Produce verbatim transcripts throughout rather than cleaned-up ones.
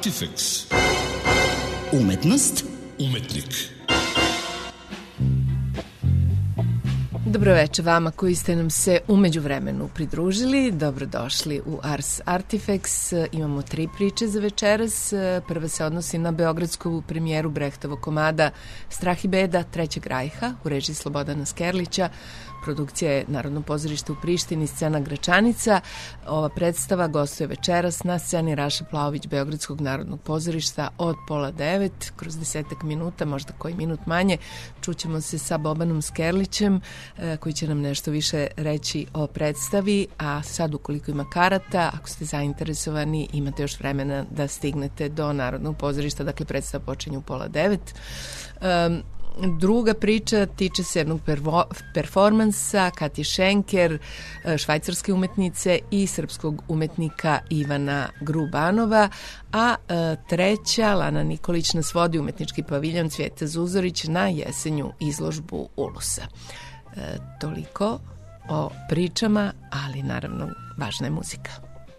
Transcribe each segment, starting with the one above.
Artifex. Umetnost. Umetnik. Dobro večer vama koji ste nam se u međuvremenu pridružili. Dobrodošli u Ars Artifex. Imamo tri priče za večeras. Prva se odnosi na beogradsku premijeru Brehtovog komada Strah i beda Trećeg rajha u režiji Slobodana Skerlića. Produkcija je Narodno pozorište u Prištini, scena Gračanica. Ova predstava gostuje večeras na sceni Raša Plaović Beogradskog narodnog pozorišta od pola devet. Kroz desetak minuta, možda koji minut manje, čućemo se sa Bobanom Skerlićem koji će nam nešto više reći o predstavi. A sad, ukoliko ima karata, ako ste zainteresovani, imate još vremena da stignete do Narodnog pozorišta. Dakle, predstava počinje u pola devet. Um, Druga priča tiče se jednog pervo, performansa Katje Šenker, švajcarske umetnice, i srpskog umetnika Ivana Grubanova, a e, treća, Lana Nikolić nas vodi umetnički paviljon Cvijeta Zuzorić na jesenju izložbu Ulusa. E, toliko o pričama, ali naravno važna je muzika.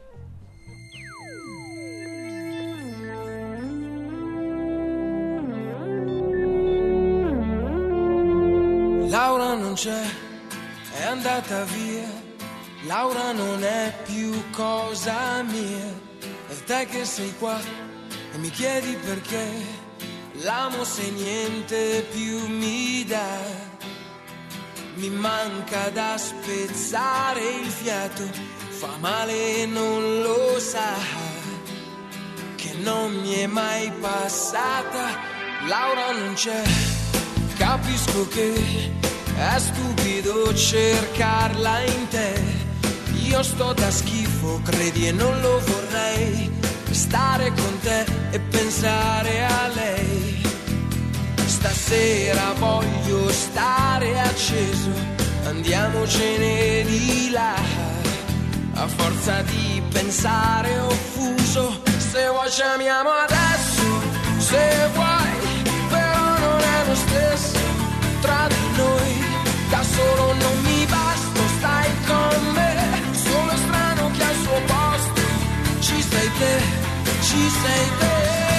Laura non c'è, è andata via. Laura non è più cosa mia. E te che sei qua e mi chiedi perché l'amo se niente più mi dà. Mi manca da spezzare il fiato, fa male e non lo sa, che non mi è mai passata. Laura non c'è, capisco che è stupido cercarla in te. Io sto da schifo, credi, e non lo vorrei, stare con te e pensare a lei. Stasera voglio stare acceso, andiamocene di là. A forza di pensare offuso, se vuoi ci amiamo adesso, se vuoi, però non è lo stesso tra di noi. Da solo non mi basta, stai con me. Sono strano che al suo posto ci sei te, ci sei te.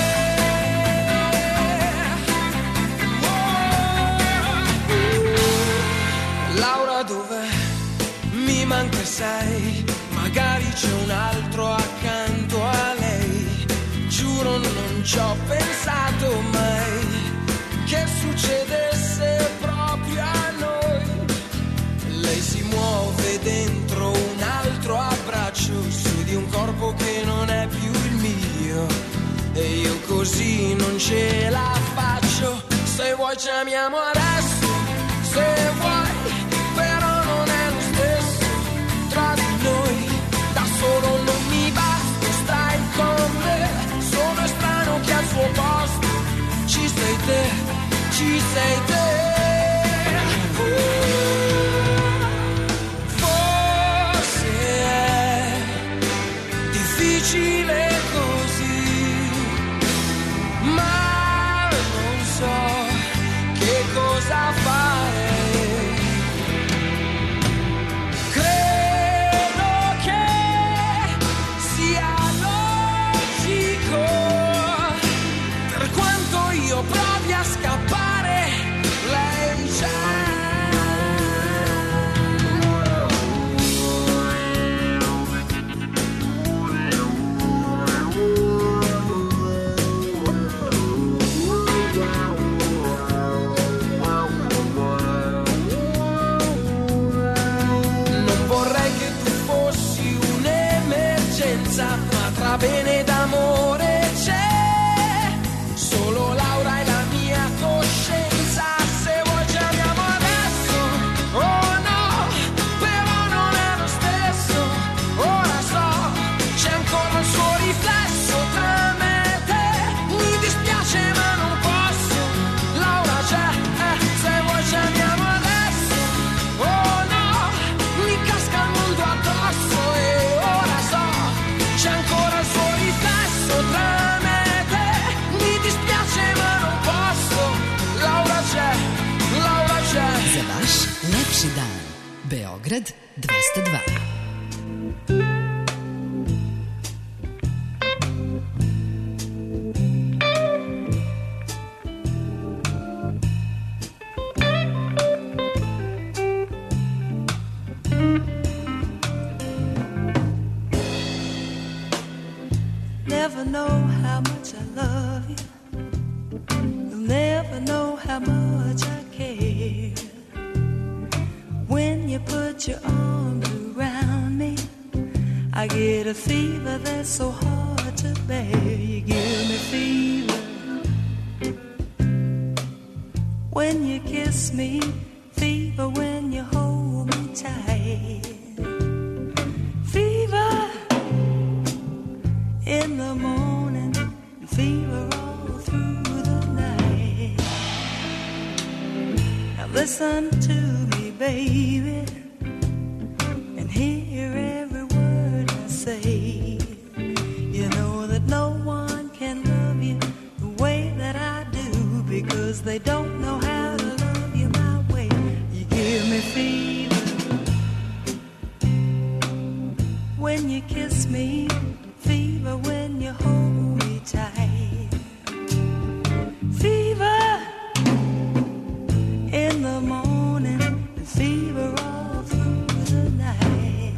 Oh. Laura dov'è? Mi manca sei, magari c'è un altro accanto a lei. Giuro non ci ho pensato mai che succedesse proprio a noi. Lei si muove dentro un altro abbraccio, su di un corpo che non è più il mio, e io così non ce la faccio. Se vuoi ci amiamo adesso, se vuoi, però non è lo stesso tra di noi. Da solo non mi basta, stai con me. Sono strano che al suo posto ci sei te, ci sei te. Forse è difficile così, ma non so che cosa fare. never know how much I love you. You'll never know how much I care. When you put your arms around me, I get a fever that's so hard to bear. You give me fever when you kiss me, fever when you hold me tight, fever in the morning, fever all through the night. Now listen to me, baby, and hear every word I say. You know that no one can love you the way that I do, because they don't know how to love you my way. You give me fever when you kiss me, fever when you hold me tight, fever in the morning, and fever all through the night.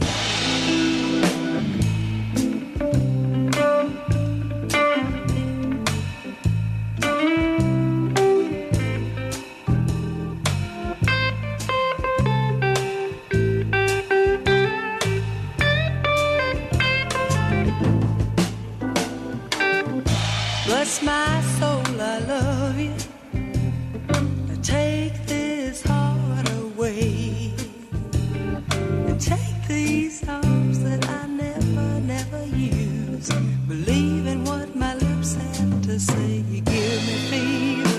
Bless my soul, I love you. Now take this heart away, and take these arms that I never, never use. Believe in what my lips have to say. You give me fever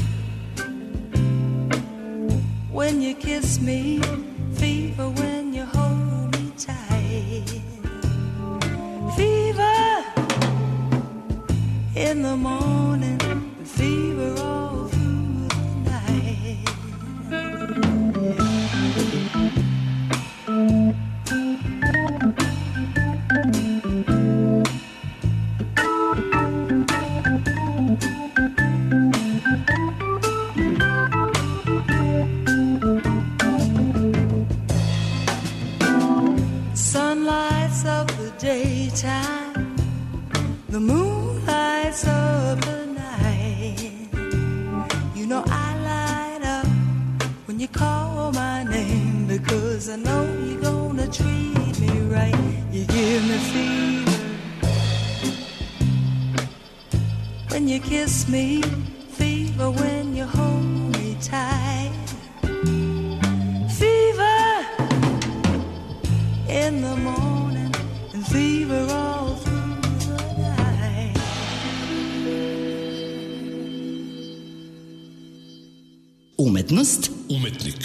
when you kiss me, fever when you hold me tight, fever in the morning, fever all through the night. Sun lights up the daytime, the moon lights up the night. You know I light up when you call my name, because I know you're gonna treat me right. You give me fever when you kiss me, fever when you hold me tight, fever in the morning, and fever all through the night. Umetnost, umetnik.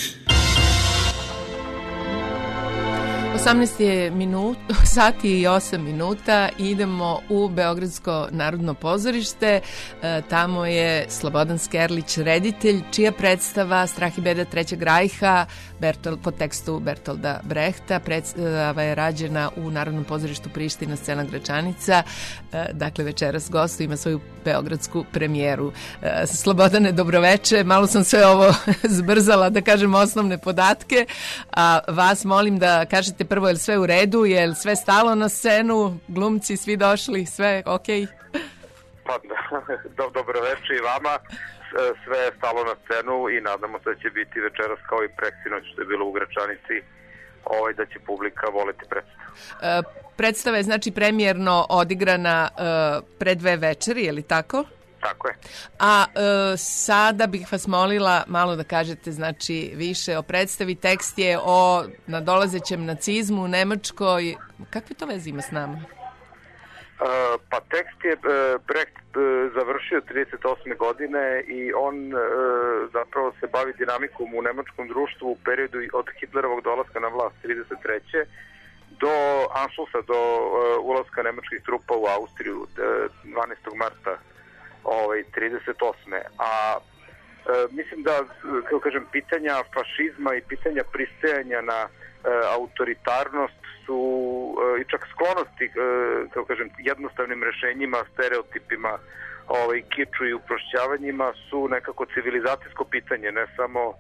osamnaest je minut, sati i osam minuta, idemo u Beogradsko narodno pozorište. E, tamo je Slobodan Skerlić reditelj, čija predstava Strah i beda Trećeg rajha Bertol, po tekstu Bertolda Brehta. Predstava je rađena u Narodnom pozorištu Priština, scena Gračanica. E, dakle, večeras gostu ima svoju beogradsku premijeru. E, Slobodane, dobroveče. Malo sam sve ovo zbrzala da kažem osnovne podatke, a vas molim da kažete prvo, je li sve u redu, je li sve stalo na scenu, glumci svi došli, sve okej? Pa do, dobro večer i vama, sve je stalo na scenu i nadamo se da će biti večeras kao i preksinoć što je bilo u Gračanici, ovaj, da će publika voliti predstavu. E, predstava je znači premijerno odigrana e, pre dve večeri, je li tako? Tako je. A e, sada bih vas molila malo da kažete znači više o predstavi. Tekst je o nadolazećem nacizmu u Nemačkoj. Kakve to veze ima s nama? Uh, pa tekst je uh, Brecht uh, završio trideset osme godine i on uh, zapravo se bavi dinamikom u nemačkom društvu u periodu od Hitlerovog dolaska na vlast trideset treće do Anšlusa, do uh, ulaska nemačkih trupa u Austriju uh, dvanaestog marta ovaj, trideset osme. A uh, mislim da, kako kažem, pitanja fašizma i pitanja pristajanja na uh, autoritarnost su uh, i čak sklonosti, uh, kako kažem, jednostavnim rešenjima, stereotipima, ovaj, kiču i uprošćavanjima su nekako civilizacijsko pitanje, ne samo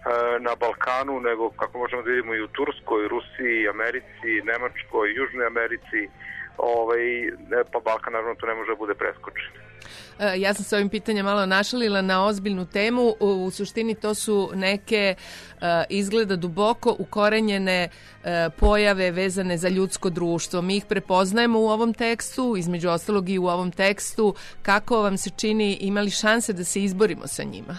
na Balkanu, nego kako možemo da vidimo i u Turskoj, Rusiji, Americi, Nemačkoj, Južnoj Americi, ovaj, pa Balkan naravno to ne može da bude preskočen. Ja sam se ovim pitanjem malo našalila na ozbiljnu temu. U suštini to su neke izgleda duboko ukorenjene pojave vezane za ljudsko društvo. Mi ih prepoznajemo u ovom tekstu, između ostalog i u ovom tekstu. Kako vam se čini, imali šanse da se izborimo sa njima?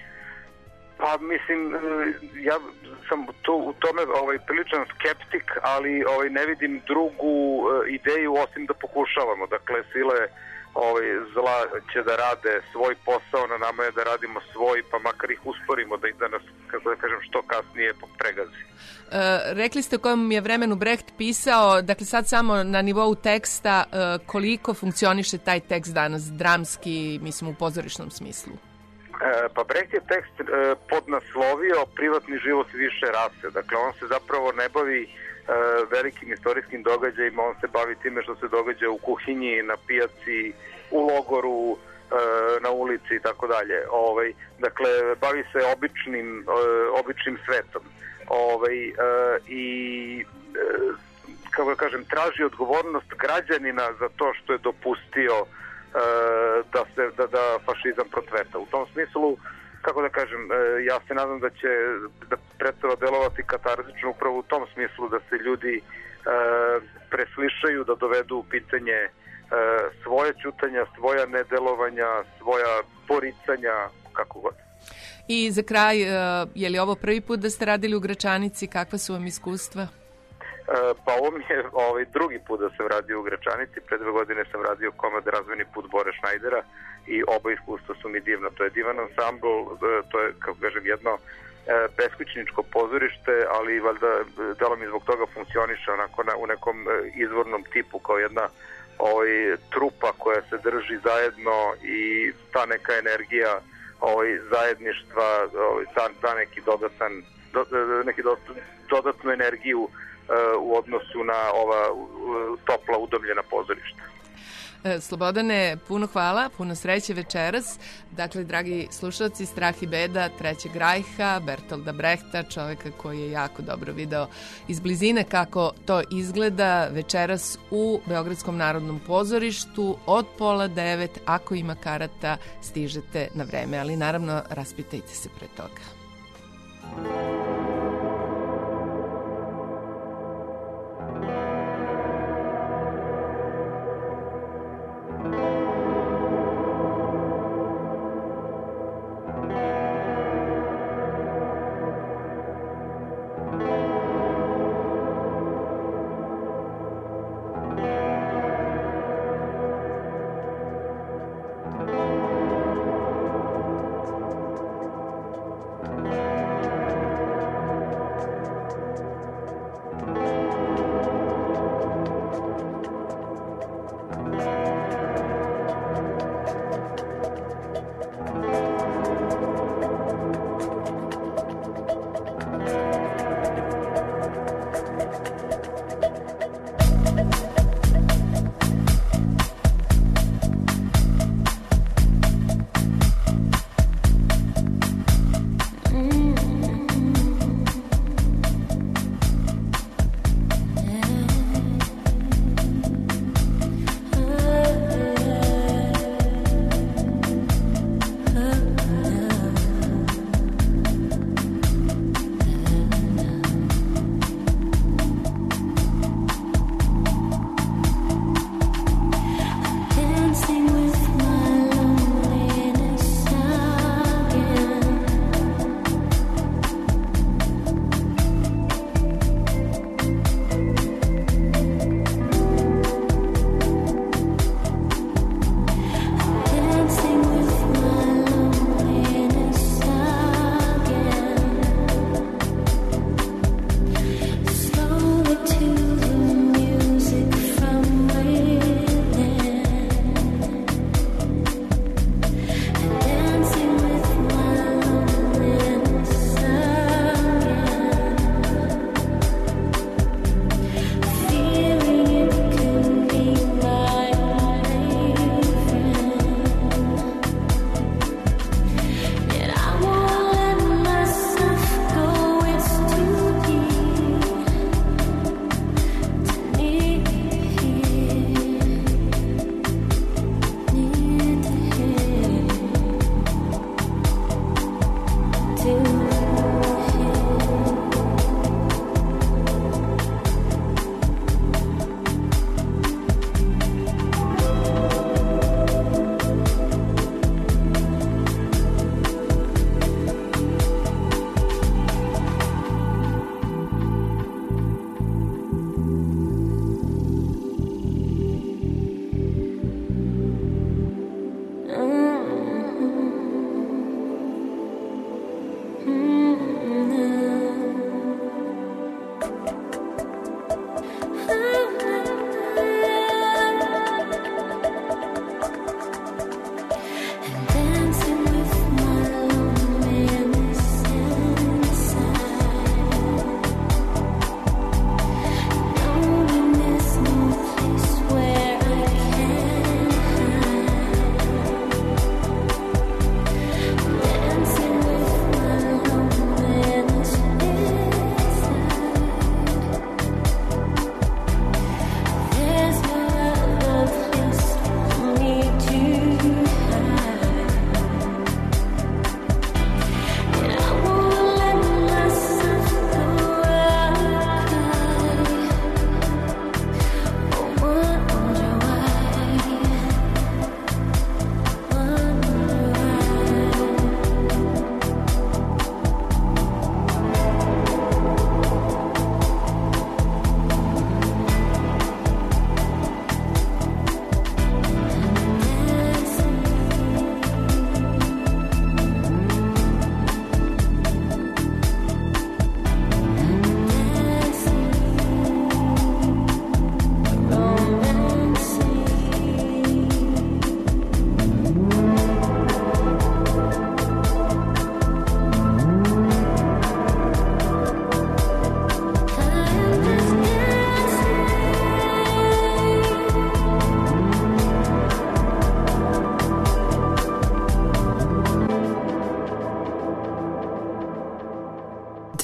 Pa mislim, ja sam to, u tome ovaj, priličan skeptik, ali ovaj, ne vidim drugu ideju osim da pokušavamo. Dakle, sile ovaj, zla će da rade svoj posao, na nama je da radimo svoj, pa makar ih usporimo da ih da nas, kako da kažem, što kasnije pregazi. E, rekli ste o kojem je vremenu Brecht pisao, dakle sad samo na nivou teksta, e, koliko funkcioniše taj tekst danas, dramski, mislim u pozorišnom smislu? E, pa Brecht je tekst e, podnaslovio privatni život više rase. Dakle, on se zapravo ne bavi velikim istorijskim događajima, on se bavi time što se događa u kuhinji, na pijaci, u logoru, na ulici i tako dalje. Ovaj, dakle, bavi se običnim, običnim svetom. Ovaj, i kako da kažem, traži odgovornost građanina za to što je dopustio da se da, da fašizam procveta. U tom smislu, kako da kažem, ja se nadam da će da predstava delovati katarzično upravo u tom smislu da se ljudi e, preslišaju, da dovedu u pitanje e, svoje ćutanja, svoja nedelovanja, svoja poricanja, kako god. I za kraj, je li ovo prvi put da ste radili u Gračanici? Kakva su vam iskustva? Pa ovo mi je ovaj, drugi put da sam radio u Gračanici. Pre dve godine sam radio komad Razvojni put Bore Šnajdera i oba iskustva su mi divna. To je divan ansambl, to je, kako kažem, jedno beskućničko pozorište, ali valjda delo mi zbog toga funkcioniše onako na, u nekom izvornom tipu kao jedna ovaj, trupa koja se drži zajedno i ta neka energija ovaj, zajedništva, ovaj, ta, ta neki dodatan do, neki do, dodatnu energiju u odnosu na ova topla udomljena pozorišta. Slobodane, puno hvala, puno sreće večeras. Dakle, dragi slušalci, Strah i beda Trećeg Rajha, Bertolda Brehta, čoveka koji je jako dobro video iz blizine kako to izgleda večeras u Beogradskom narodnom pozorištu od pola devet. Ako ima karata, stižete na vreme, ali naravno raspitajte se pre toga.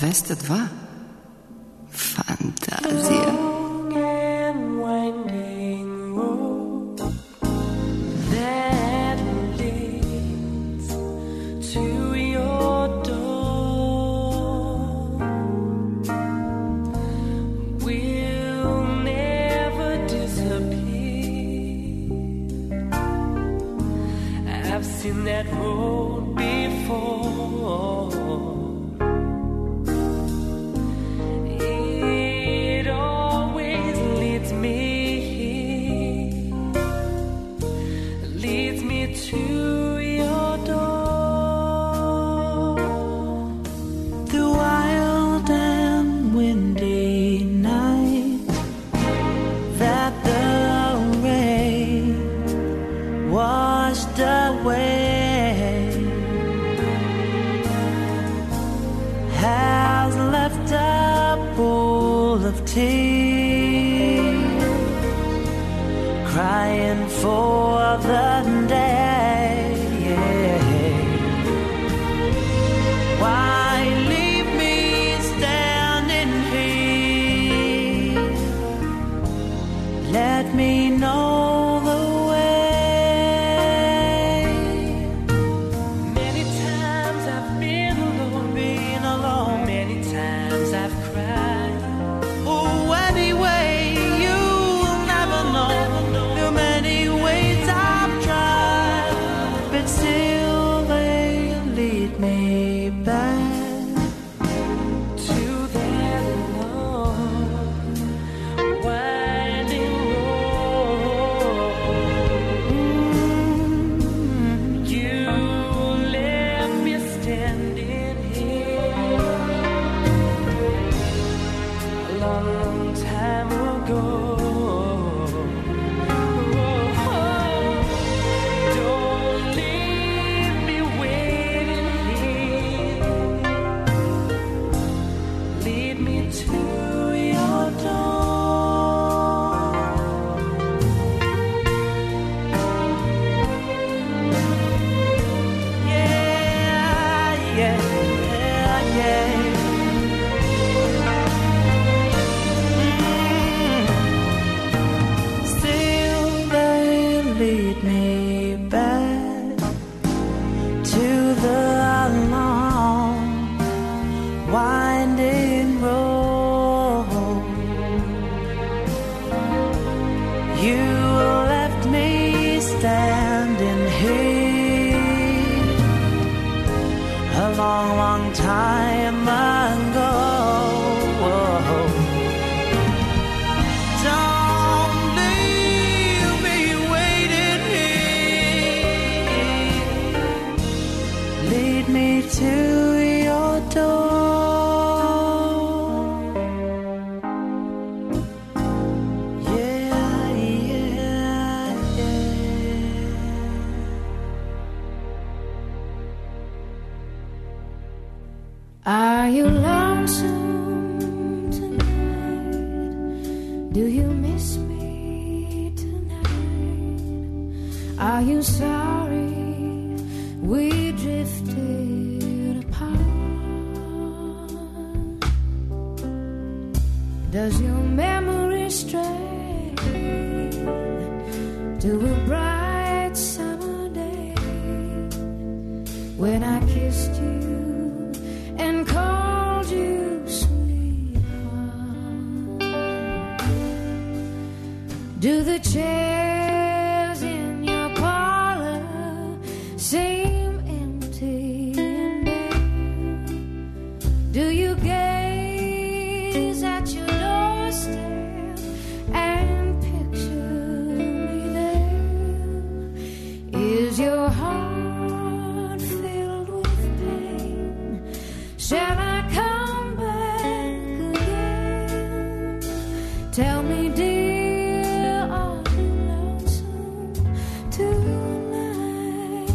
dvesta dva. Fantazija. Seen that road before. It always leads me, leads me to your door. The wild and windy night that the rain washed away has left a pool of tears, crying for the day. Why leave me standing here? Let me know the way. Many times I've been alone, been alone. Many times I've cried. Oh, anyway, you'll never know the many ways I've tried, but still they lead me back To that long, winding road. You left me standing here a long, long time ago. Don't leave me waiting here. Lead me to your door. Yeah, yeah, yeah. Mm. Still they lead me back to the long winding road. You left me standing here a long, long time ago. Don't leave me waiting here. Lead me to your door. Yeah, yeah, yeah. Are you lonesome tonight? Do you miss me tonight? Are you sorry we drifted apart? Does your memory stray to a bright summer day when I kissed you and called you sweetheart? Do the chairs in your parlor seem empty and bare? Do you gaze at your doorstep and picture me there? Is your heart filled with pain? Shall I come back again? Tell me, dear, are you lonesome tonight?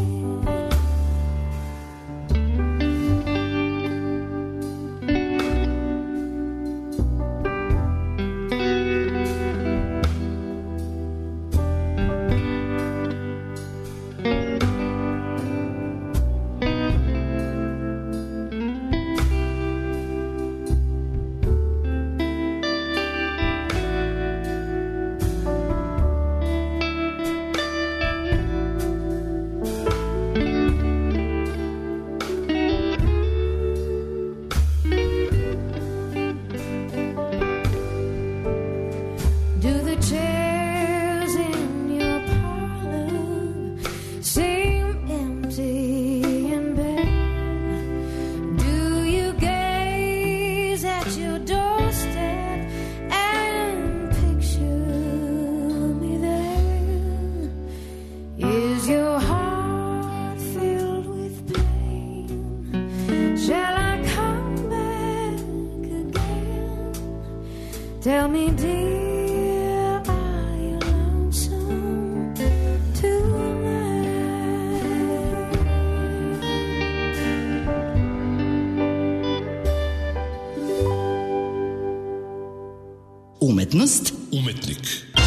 chairs in your parlor seem empty and bare. Do you gaze at your doorstep and picture me there? Is your heart filled with pain? Shall I come back again? Tell me, dear, are you lonesome tonight? Umetnost Umetnik.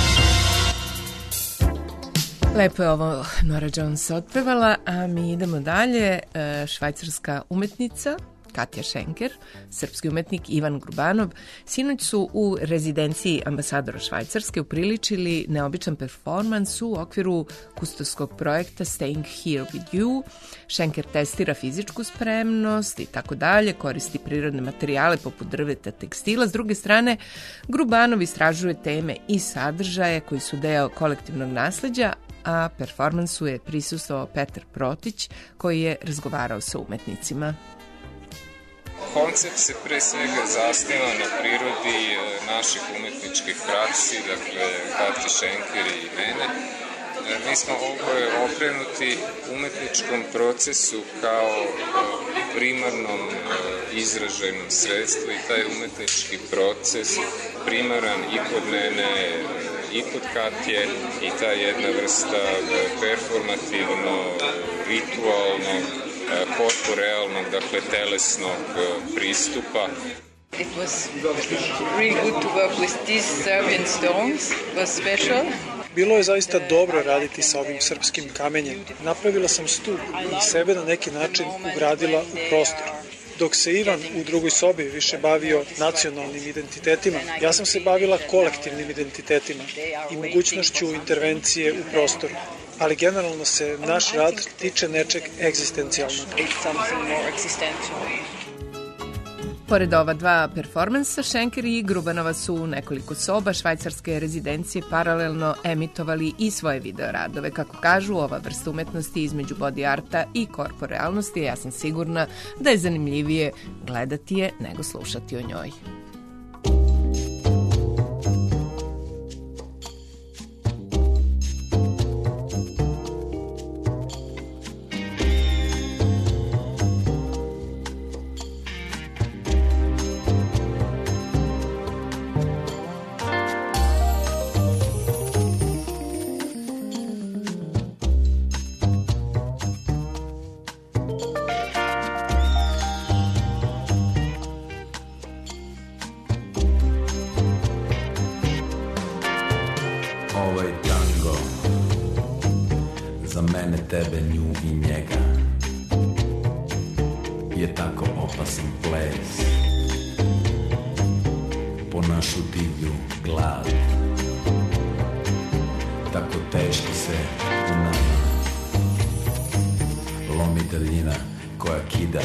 Lepo je ovo Nora Jones otpevala, a mi idemo dalje. E, Švajcarska umetnica Katja Schenker, srpski umetnik Ivan Grubanov, sinoć su u rezidenciji ambasadora Švajcarske upriličili neobičan performans u okviru kustovskog projekta Staying Here With You. Schenker testira fizičku spremnost i tako dalje, koristi prirodne materijale poput drveta, tekstila. S druge strane, Grubanov istražuje teme i sadržaje koji su deo kolektivnog nasleđa, a performansu je prisustvovao Petar Protić koji je razgovarao sa umetnicima. Koncept se pre svega zasniva na prirodi naših umetničkih praksi, dakle Katja Schenker i mene. Mi smo oboje okrenuti umetničkom procesu kao primarnom izraženom sredstvu i taj umetnički proces primaran i kod mene i kod Katje i ta jedna vrsta performativno, ritualnog, korporealnog, dakle telesnog pristupa. It was really good to work with these Serbian stones. It was special. Bilo je zaista dobro raditi sa ovim srpskim kamenjem. Napravila sam stup i sebe na neki način ugradila u prostor. Dok se Ivan u drugoj sobi više bavio nacionalnim identitetima, ja sam se bavila kolektivnim identitetima i mogućnošću intervencije u prostoru. Ali generalno se naš rad tiče nečeg egzistencijalnog. Pored ova dva performansa, Schenker i Grubanova su u nekoliko soba švajcarske rezidencije paralelno emitovali i svoje videoradove. Kako kažu, ova vrsta umetnosti između body arta i korporealnosti, ja sam sigurna da je zanimljivije gledati je nego slušati o njoj. Tebe, nju i njega je tako opasan ples po našu divlju glad. Tako teško se u nama lomi daljina koja kida,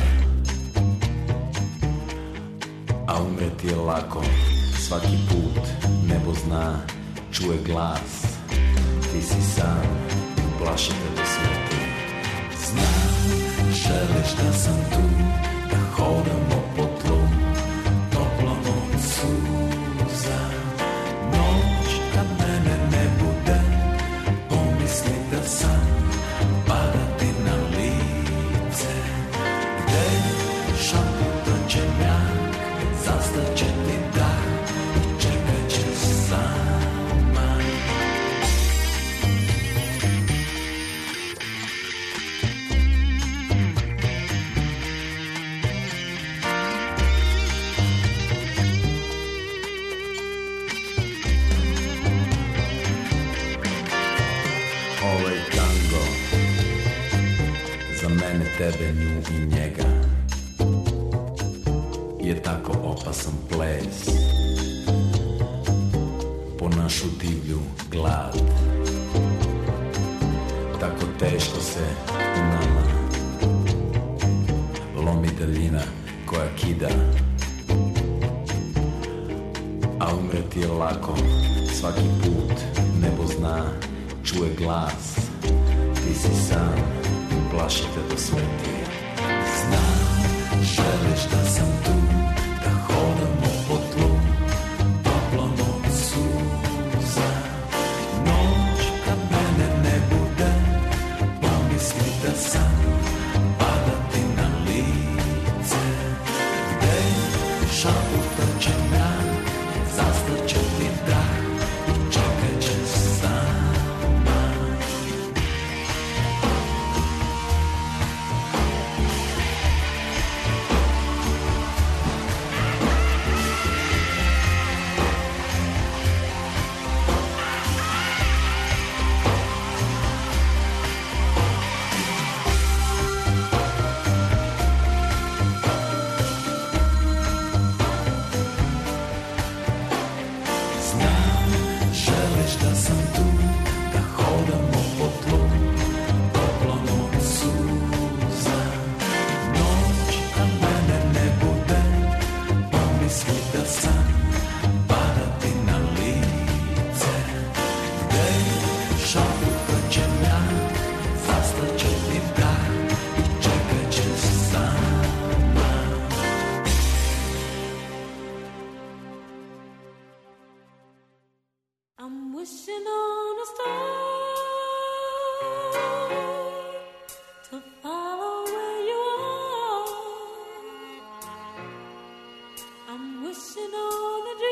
a umreti je lako svaki put. Nebo zna, čuje glas, ti si sam, plaši te do smrti. Znam, želiš da sam tu, da hodamo po tlu, toplom od suza. Noć kad mene ne bude, pomisli da sam padati na lice. Gde šaputa će mjak, zastaće ti dah i čekat će sam. Tebe, nju i njega je tako opasan ples po našu divlju glad. Tako teško se u nama lomi daljina koja kida, a umreti je lako Svaki put nebo zna, čuje glas. Ti si sam, plaši te do smrti. Znam, želiš da sam tu, da hodamo po tlu, toplo noć suza. Noć kad mene ne bude, pomisli da sam padati na lice. Gde šaputa će mrak, zastaće ti dah, čekat će sama. I'm wishing on a star to follow where you are. I'm wishing on a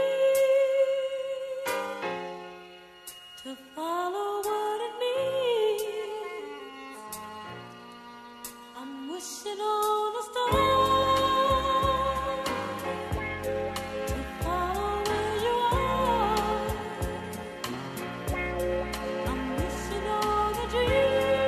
dream to follow what it means. I'm wishing on a star. Dream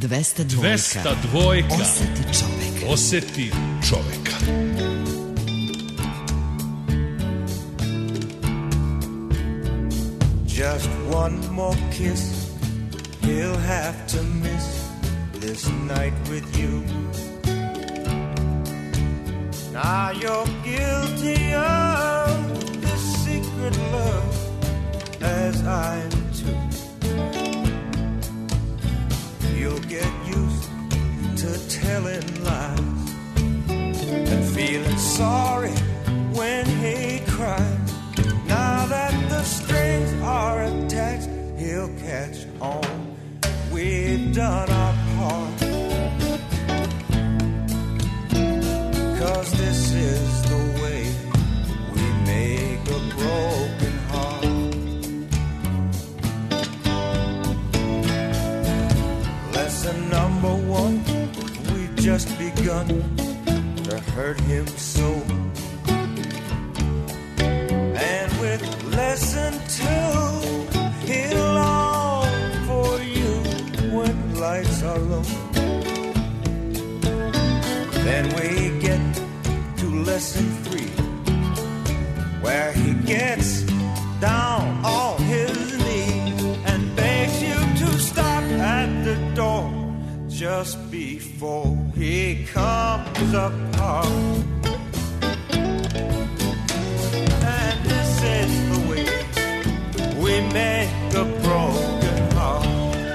dvesta dva. dvesta dva. Oseti čoveka. Oseti čoveka. Just one more kiss, he'll have to miss this night with you. Now you're guilty of this secret love, as I am too. You'll get used to telling lies and feeling sorry when he cries. Now that the strings are attached, he'll catch on. We've done our part, 'cause this is the way we make a broken heart. Lesson number one, we've just begun to hurt him so. And with lesson two, he'll long for you when lights are low. Then we get to lesson three, where he gets down on his knees and begs you to stop at the door just before he comes apart. And this is the way we make a broken heart.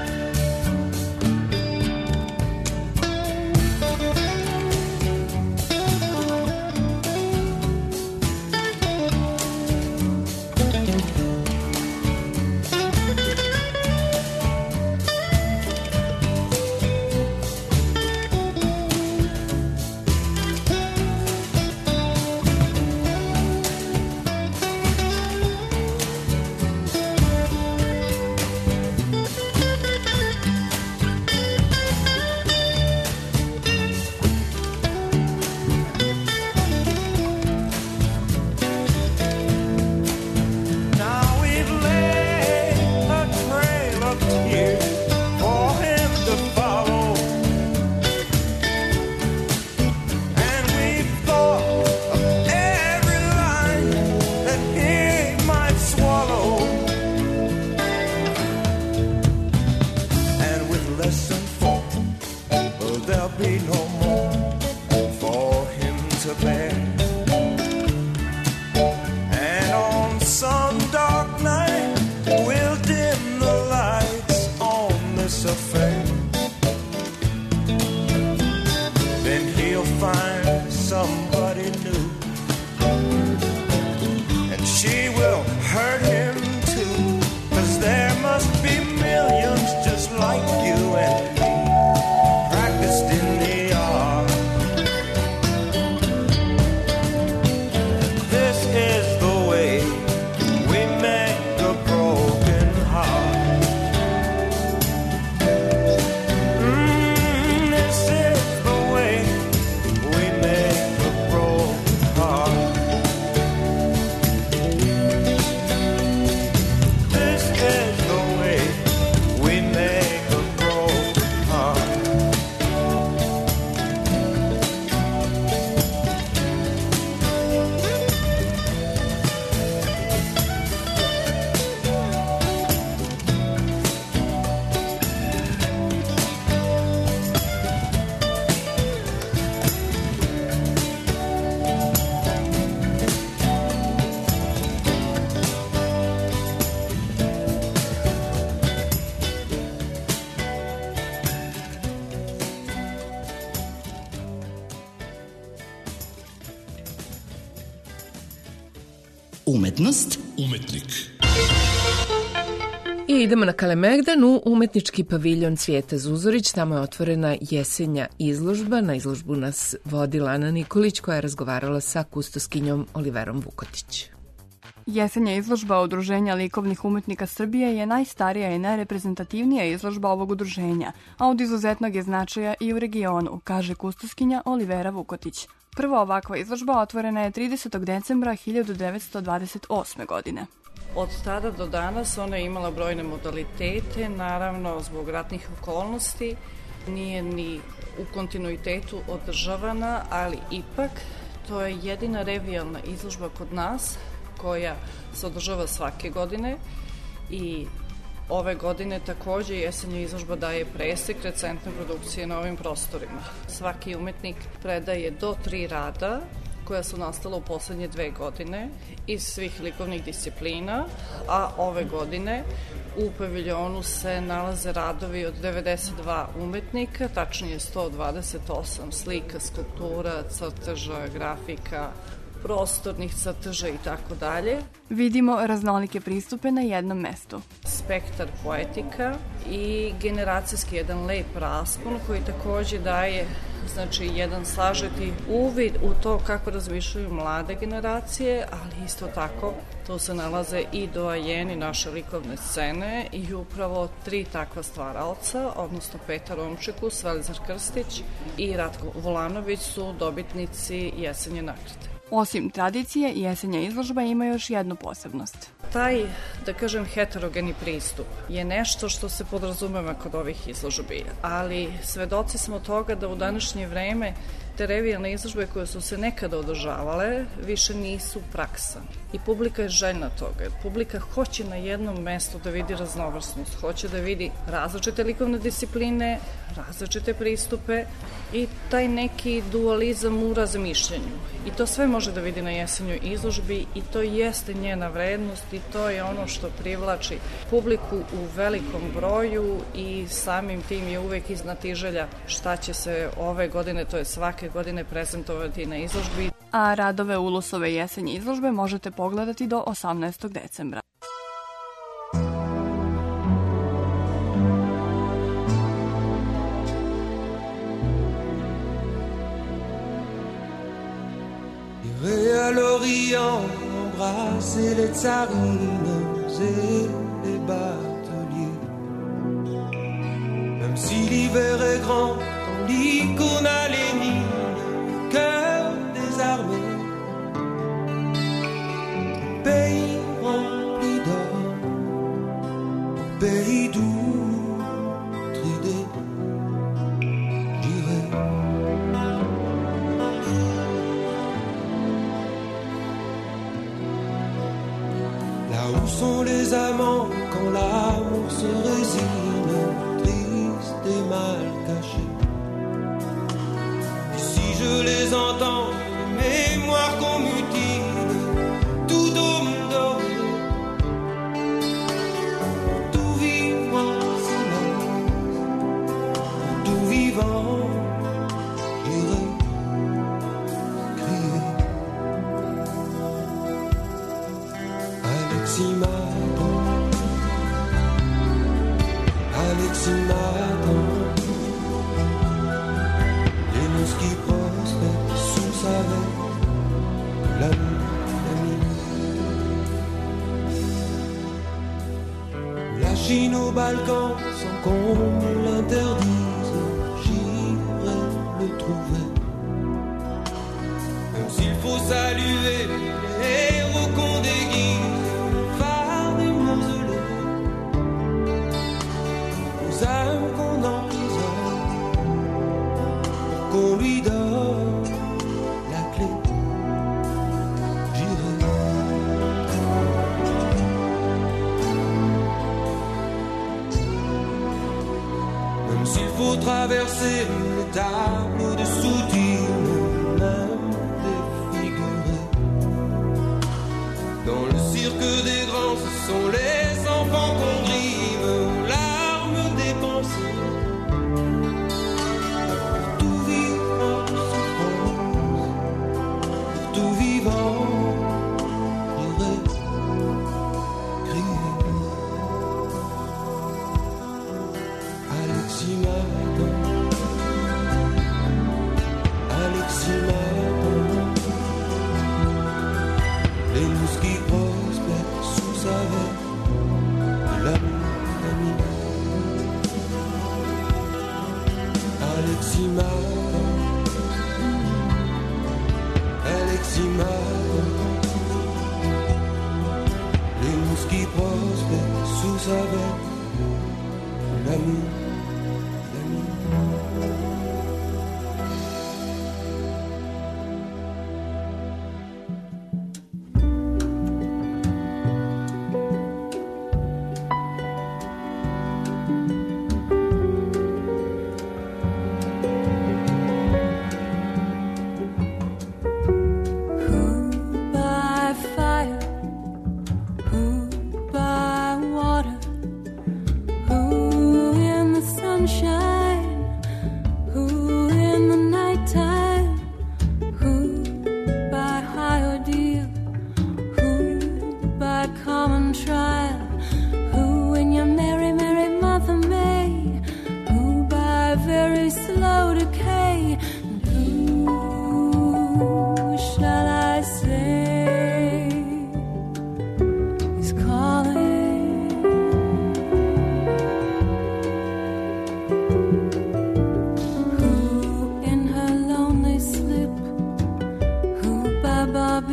Umetnost. Umetnik. I idemo na Kalemegdan u umetnički paviljon Cvijeta Zuzorić. Tamo je otvorena jesenja izložba. Na izložbu nas vodi Lana Nikolić, koja je razgovarala sa kustoskinjom Oliverom Vukotić. Jesenja izložba Udruženja likovnih umetnika Srbije je najstarija i najreprezentativnija izložba ovog udruženja, a od izuzetnog je značaja i u regionu, kaže kustoskinja Olivera Vukotić. Prva ovakva izložba otvorena je tridesetog decembra hiljadu devetsto dvadeset osme. godine. Od tada do danas ona je imala brojne modalitete, naravno zbog ratnih okolnosti Nije ni u kontinuitetu održavana, ali ipak to je jedina revijalna izložba kod nas koja se održava svake godine i ove godine takođe jesenja izložba daje presek recentne produkcije na ovim prostorima. Svaki umetnik predaje do tri rada koja su nastala u poslednje dve godine iz svih likovnih disciplina, a ove godine u paviljonu se nalaze radovi od devedeset dva umetnika, tačnije sto dvadeset osam slika, skulptura, crteža, grafika, prostornih crteža i tako dalje. Vidimo raznolike pristupe na jednom mestu. Spektar poetika i generacijski jedan lep raspon koji takođe daje znači jedan sažeti uvid u to kako razmišljaju mlade generacije, ali isto tako tu se nalaze i doajeni naše likovne scene i upravo tri takva stvaralca, odnosno Petar Romčekus, Velizar Krstić i Ratko Volanović su dobitnici jesenje nagrade. Osim tradicije, jesenja izložba ima još jednu posebnost. Taj, da kažem, heterogeni pristup je nešto što se podrazumeva kod ovih izložbi, ali svedoci smo toga da u današnje vreme te revijalne izložbe koje su se nekada održavale više nisu praksa. I publika je željna toga. Publika hoće na jednom mestu da vidi raznovrsnost, hoće da vidi različite likovne discipline, različite pristupe i taj neki dualizam u razmišljanju. I to sve može da vidi na jesenjoj izložbi i to jeste njena vrednost i to je ono što privlači publiku u velikom broju i samim tim je uvek iznatiželja šta će se ove godine, to je svake godine prezentovati na izložbi. A radove Ulusove jesenje izložbe možete pogledati do osamnaestog decembra. À l'Orient, embrasser les tsarines et les bateliers. Même si l'hiver est grand, dans l'icône à Lénine, cœur des armées, pays rempli d'or, pays d'Outridé, j'irai. Où sont les amants quand l'amour se résigne, triste et mal caché? Et si je les entends, les mémoires qu'on mutile, tout dôme doré, tout vivre en silence, tout vivant, j'irai crier. Alexis m'attend, Alexis m'attend, les noces qui prospèrent sous sa veille, l'amour ami. La Chine au Balkan, sans qu'on me l'interdise, j'irai le trouver. Même s'il faut saluer les héros qu'on déguise, âmes qu'on emprisonne, qu'on lui donne la clé, j'irai. Même s'il faut traverser les tableaux de Soutine, même défigurés. Dans le cirque des grands, ce sont les enfants qu'on grime, larmes dépensées. Pour tout vivre en souffrance, pour tout vivant, j'irai crier. Alexis m'attend,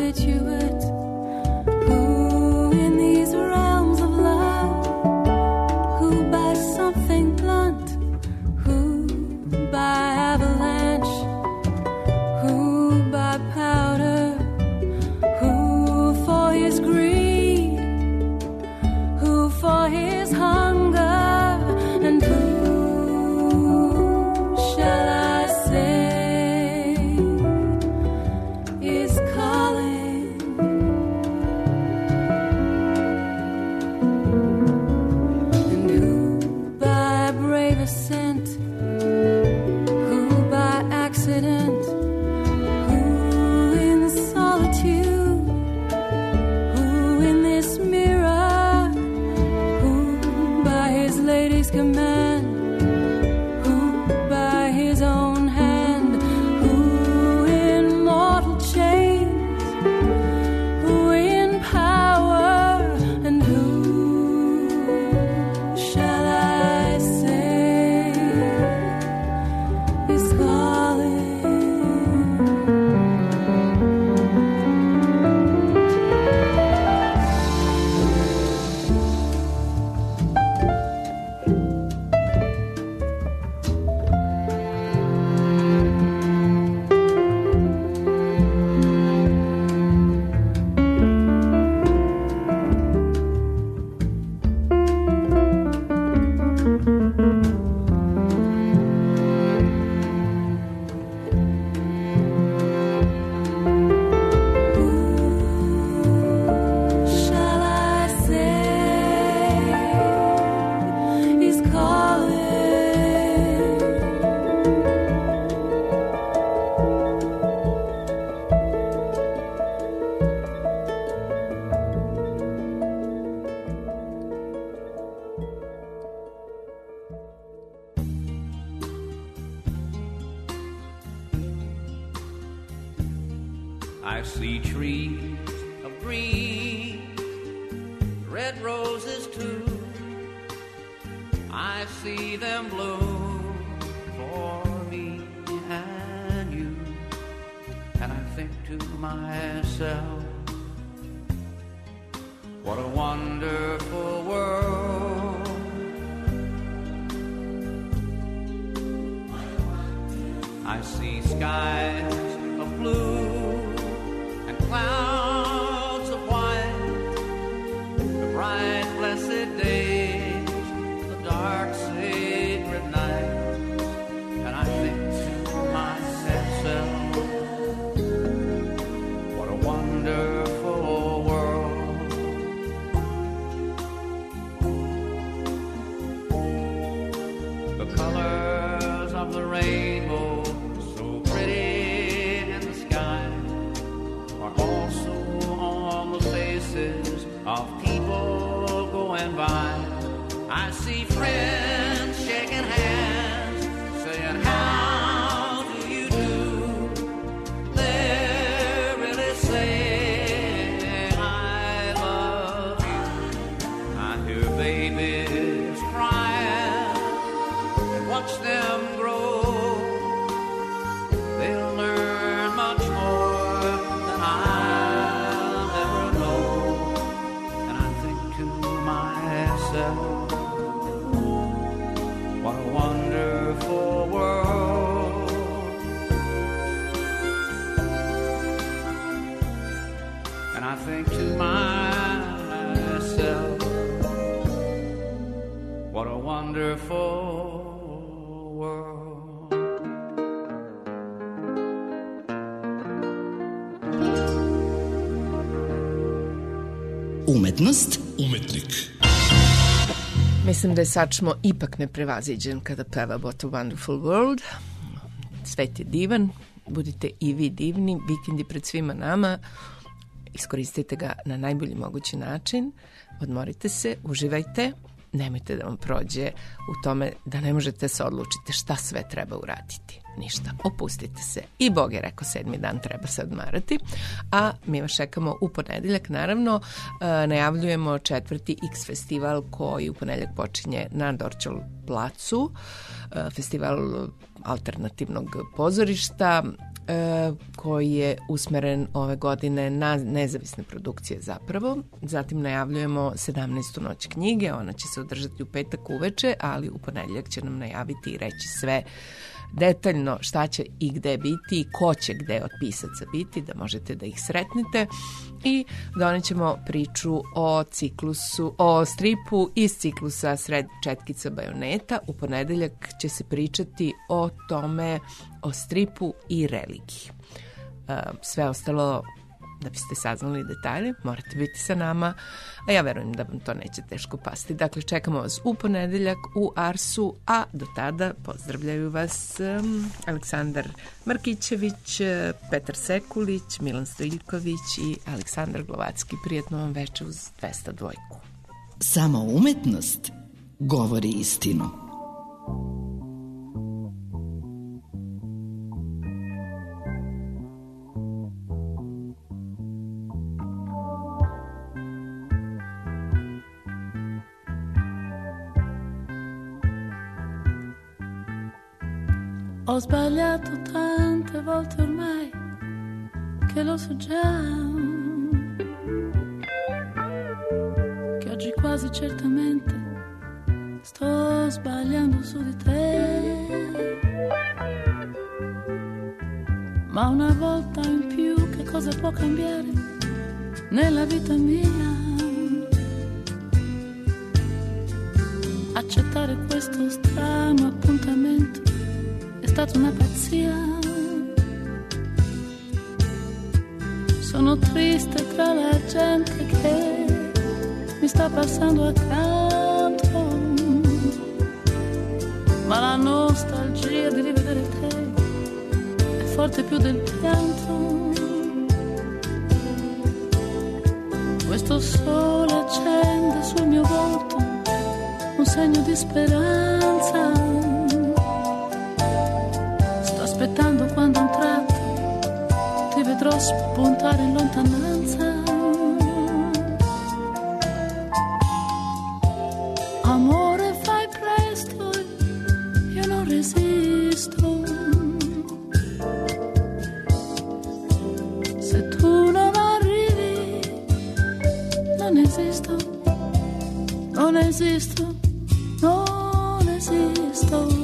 prostitute who in these realms of love, who by something blunt, who by avalanche, who by powder, who for his greed, who for his hunger, and who shall I say is calling? And who by brave ascent, who by accident, who in solitude, who in this mirror, who by his lady's command, who by his own hand, who in mortal chains, who in power, and who shall I say is calling? Shall I say is calling? I see trees of green, red roses too. I see them bloom for me and you. And I think to myself, what a wonderful world. I see skies of blue and clouds of white, the bright blessed days, the dark sacred nights. And I think to myself, what a wonderful world. The colors of the rainbow, so pretty in the sky, are also on the faces of people going by. I see friends shaking hands, saying, how do you do? They're really saying, I love you. I hear babies crying and watch them grow. They'll learn much more than I'll ever know. And I think to myself, what a wonderful world. And I think to myself, what a wonderful world. Umetnost, umetnik. Mislim da je Sačmo ipak neprevaziđen kada peva What a Wonderful World. Svet je divan, budite i vi divni, vikend je pred svima nama, iskoristite ga na najbolji mogući način, odmorite se, uživajte, nemojte da vam prođe u tome da ne možete se odlučiti šta sve treba uraditi. Ništa, opustite se. I Bog je rekao sedmi dan treba se odmarati. A mi vas čekamo u ponedeljak, naravno. E, najavljujemo četvrti X festival koji u ponedeljak počinje na Dorćol placu. E, festival alternativnog pozorišta. koji je usmeren ove godine na nezavisne produkcije zapravo. Zatim najavljujemo sedamnaestu noć knjige, ona će se održati u petak uveče, ali u ponedeljak će nam najaviti i reći sve detaljno šta će i gde biti i ko će gde od pisaca biti, da možete da ih sretnete. I donećemo priču o ciklusu, o stripu iz ciklusa Sred četkica bajoneta. U ponedeljak će se pričati o tome, o stripu i religiji. Sve ostalo, da biste saznali detalje, morate biti sa nama, a ja verujem da vam to neće teško pasti. Dakle, čekamo vas u ponedeljak u Arsu, a do tada pozdravljaju vas um, Aleksandar Markićević, Petar Sekulić, Milan Stojiljković i Aleksandar Glovacki. Prijetno vam veče uz dvesta dva. Samo umetnost govori istinu. Ho sbagliato tante volte ormai che lo so già, che oggi quasi certamente sto sbagliando su di te. Ma una volta in più che cosa può cambiare nella vita mia? Accettare questo strano appuntamento è stata una pazzia. Sono triste tra la gente che mi sta passando accanto, ma la nostalgia di rivedere te è forte più del pianto. Questo sole accende sul mio volto un segno di speranza. Aspettando quando un tratto ti vedrò spuntare in lontananza. Amore, fai presto, io non resisto. Se tu non arrivi, non esisto, non esisto, non esisto.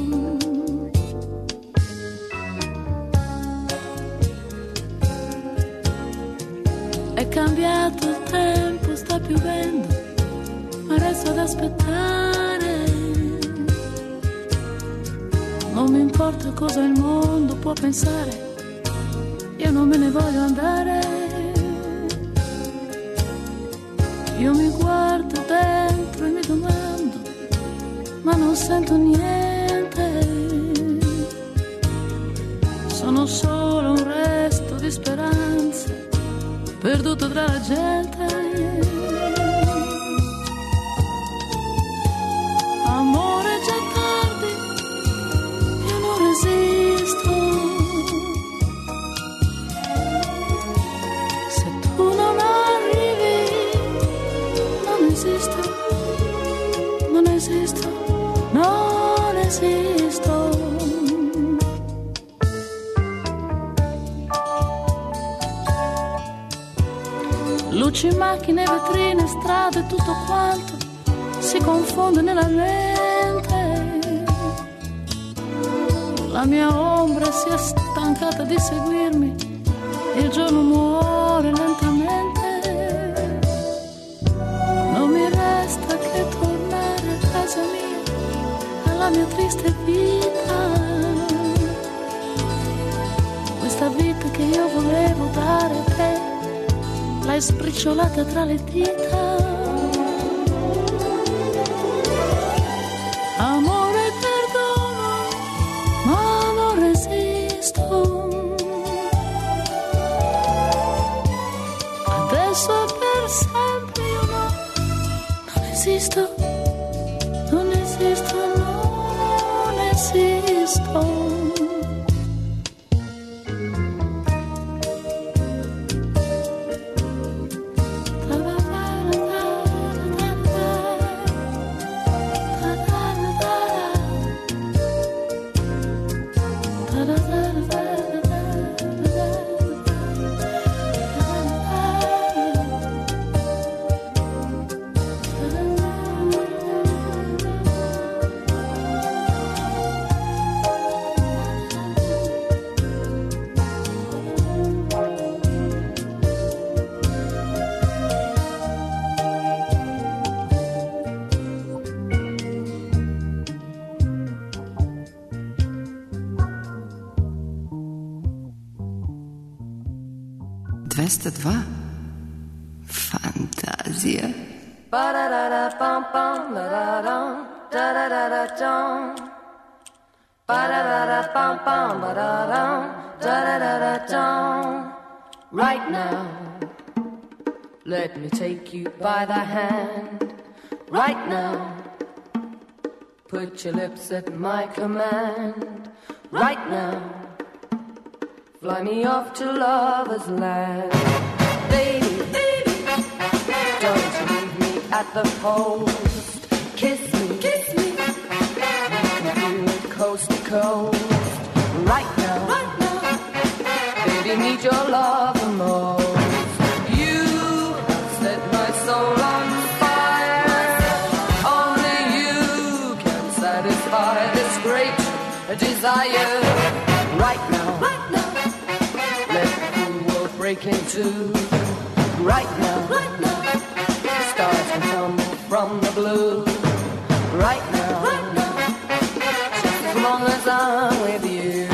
È cambiato il tempo, sta piovendo, ma resto ad aspettare. Non mi importa cosa il mondo può pensare, io non me ne voglio andare. Io mi guardo dentro e mi domando, ma non sento niente. Sono solo un resto di speranza perduto tra la gente. Amore, già tardi, io non resisto. Se tu non arrivi, non esisto, non esisto, non esisto. Luci, macchine, vetrine, strade, tutto quanto si confonde nella mente. La mia ombra si è stancata di seguirmi, il giorno muore lentamente. Non mi resta che tornare a casa mia, alla mia triste vita. Questa vita che io volevo dare a te, l'hai sbriciolata tra le dita. Amore, perdono, ma non resisto. Adesso è per sempre, io no, non esisto, non esisto, non esisto. dvesta dva. Fantazija. Ba-da-da-da-bum-bum, da-da-da-da-dum. Ba-da-da-da-bum-bum, ba-da-dum, da-da-da-da-dum. Right now, let me take you by the hand. Right now, put your lips at my command. Right now, fly me off to lover's land. Baby, baby, don't you leave me at the post. Kiss me, kiss me, you can feel it coast to coast. Right now, right now, baby, need your love the most. You have set my soul on fire. Only you can satisfy this great desire. Right now, right now, let the cool world break in two. Right now, right now, stars can tumble from the blue. Right now, right now, just as long as I'm with you.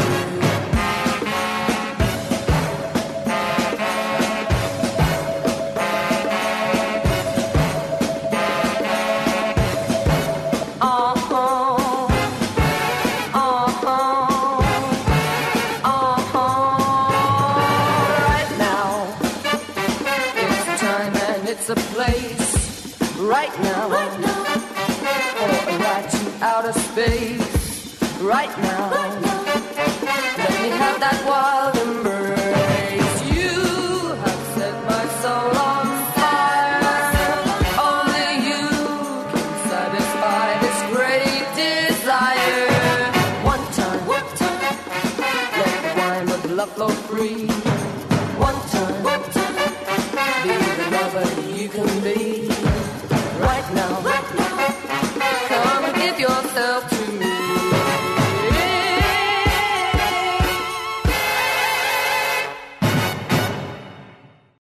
A place right now, right now, for a ride to outer space. Right now, right now, let me have that wild embrace. You have set my soul on fire. Only you can satisfy this great desire. One time, one time, let the wine of love flow free. One time, one time, be the lover you can be. Right now, right now, come and give yourself